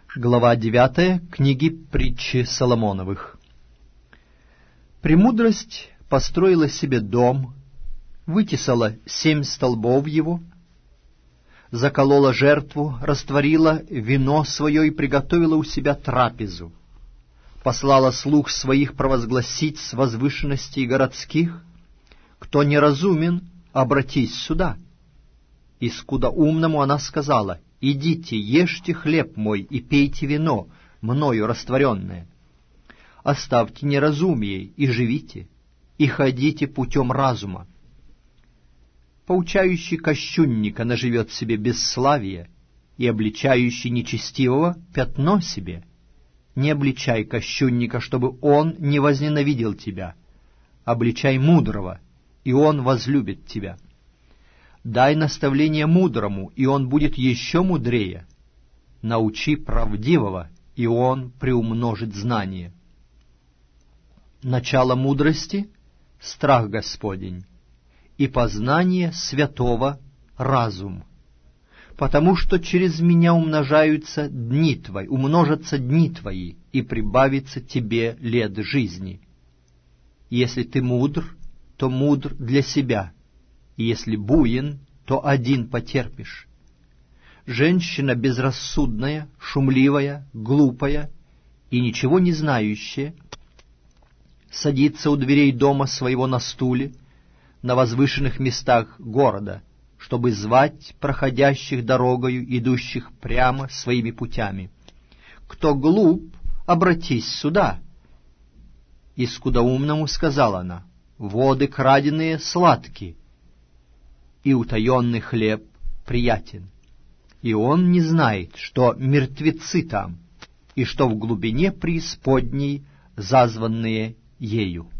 Глава 9 книги Притчи Соломоновых. «Премудрость построила себе дом, вытесала 7 столбов его, заколола жертву, растворила вино свое и приготовила у себя трапезу, послала слуг своих провозгласить с возвышенностей городских: кто неразумен, обратись сюда. И скудоумному она сказала: идите, ешьте хлеб мой и пейте вино, мною растворенное. Оставьте неразумие и живите, и ходите путем разума. Поучающий кощунника наживет себе бесславие, и обличающий нечестивого пятно себе. Не обличай кощунника, чтобы он не возненавидел тебя. Обличай мудрого, и он возлюбит тебя. Дай наставление мудрому, и он будет еще мудрее. Научи правдивого, и он приумножит знание. Начало мудрости — страх Господень, и познание святого — разум. Потому что через меня умножатся дни твои, и прибавится тебе лет жизни. Если ты мудр, то мудр для себя, и если буин, то один потерпишь. Женщина безрассудная, шумливая, глупая и ничего не знающая садится у дверей дома своего на стуле, на возвышенных местах города, чтобы звать проходящих дорогою, идущих прямо своими путями. Кто глуп, обратись сюда. И скудоумному сказала она: воды краденые сладки, и утаенный хлеб приятен. И он не знает, что мертвецы там, и что в глубине преисподней зазванные ею.